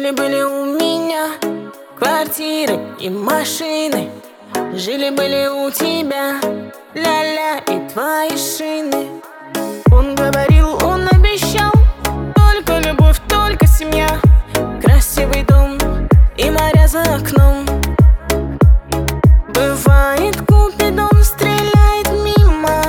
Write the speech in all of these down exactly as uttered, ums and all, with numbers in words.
Жили-были у меня квартиры и машины, жили-были у тебя ля-ля и твои шины. Он говорил, он обещал, только любовь, только семья, красивый дом и моря за окном. Бывает, Купидон стреляет мимо,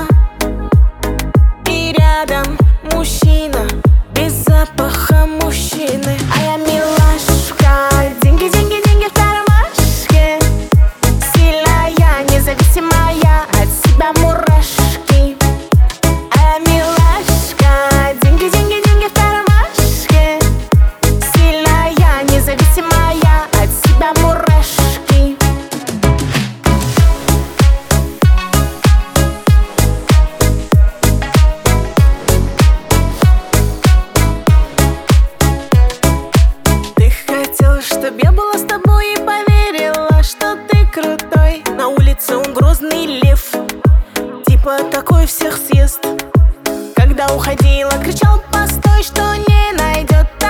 и рядом мужчина без запаха мужчины. А я милашка, деньги, деньги, деньги в кармашке, сильная, независимая, от себя мурашки. А я милашка, деньги, деньги, деньги в кармашке, сильная, независимая, от себя мурашки. Ты хотел, чтоб я была с тобой и поверила, что ты крутой. На улице он грозный лев, типа такой всех съест. Когда уходила, кричал постой, что не найдет